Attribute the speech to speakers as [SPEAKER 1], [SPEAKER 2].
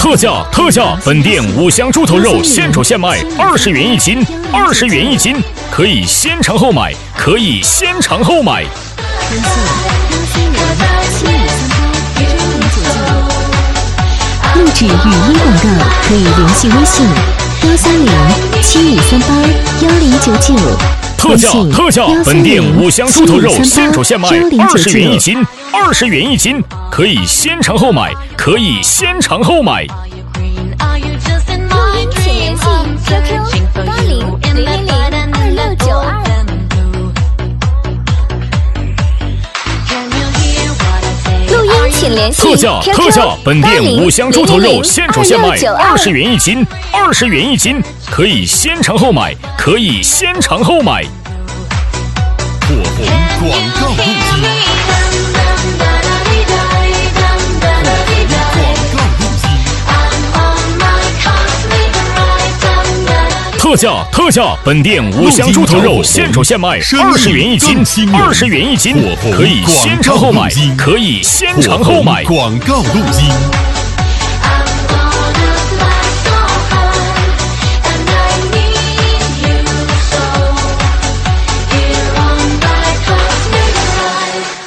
[SPEAKER 1] 特价！本店五香猪头肉现煮现卖，20元一斤，20元一斤，可以先尝后买，
[SPEAKER 2] 录制语音广告可以联系微信13075381099。
[SPEAKER 1] 特价！本店五香猪头肉现煮现卖，20元一斤，20元一斤，可以先尝后买，
[SPEAKER 2] 录音请联系 QQ80002692。录音请联系 QQ
[SPEAKER 1] 特价！本店五香猪头肉现煮现卖，20元一斤，20元一斤，可以先尝后买，
[SPEAKER 3] 火红广告录机。
[SPEAKER 1] 特价！本店五香猪头肉现煮现卖，20元一斤，20元一斤，可以先尝后买，
[SPEAKER 3] 广告录机。